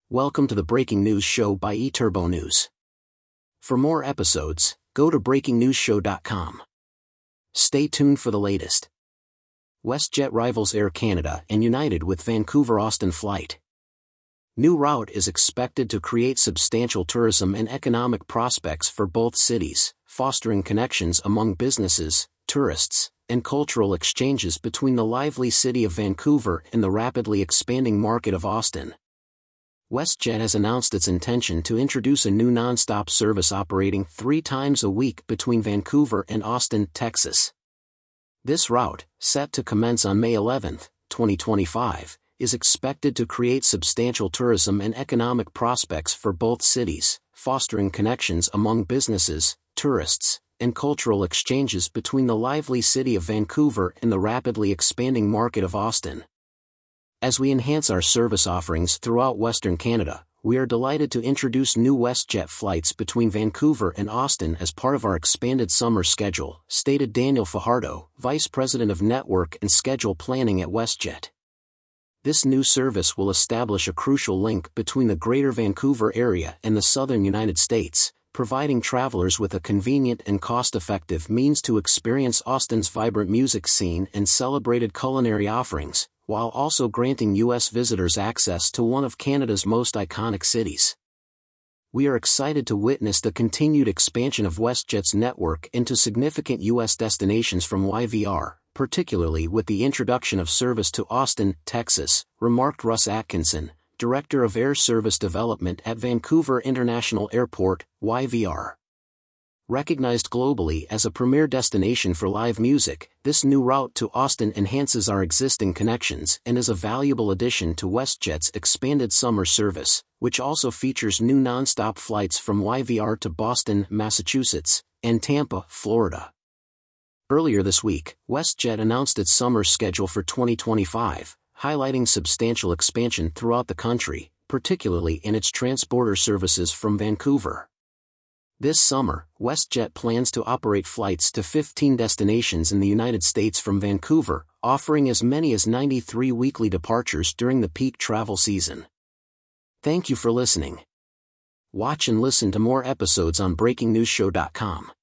Welcome to the Breaking News Show by eTurbo News. For more episodes, go to breakingnewsshow.com. Stay tuned for the latest. WestJet rivals Air Canada and United with Vancouver-Austin flight. New route is expected to create substantial tourism and economic prospects for both cities, fostering connections among businesses, tourists, and cultural exchanges between the lively city of Vancouver and the rapidly expanding market of Austin. WestJet has announced its intention to introduce a new non-stop service operating 3 times a week between Vancouver and Austin, Texas. This route, set to commence on May 11, 2025, is expected to create substantial tourism and economic prospects for both cities, fostering connections among businesses, tourists, and cultural exchanges between the lively city of Vancouver and the rapidly expanding market of Austin. As we enhance our service offerings throughout Western Canada, we are delighted to introduce new WestJet flights between Vancouver and Austin as part of our expanded summer schedule, stated Daniel Fajardo, Vice President of Network and Schedule Planning at WestJet. This new service will establish a crucial link between the Greater Vancouver area and the southern United States, providing travelers with a convenient and cost-effective means to experience Austin's vibrant music scene and celebrated culinary offerings, while also granting U.S. visitors access to one of Canada's most iconic cities. We are excited to witness the continued expansion of WestJet's network into significant U.S. destinations from YVR, particularly with the introduction of service to Austin, Texas, remarked Russ Atkinson, Director of Air Service Development at Vancouver International Airport, YVR. Recognized globally as a premier destination for live music, this new route to Austin enhances our existing connections and is a valuable addition to WestJet's expanded summer service, which also features new non-stop flights from YVR to Boston, Massachusetts, and Tampa, Florida. Earlier this week, WestJet announced its summer schedule for 2025, highlighting substantial expansion throughout the country, particularly in its transborder services from Vancouver. This summer, WestJet plans to operate flights to 15 destinations in the United States from Vancouver, offering as many as 93 weekly departures during the peak travel season. Thank you for listening. Watch and listen to more episodes on breakingnewsshow.com.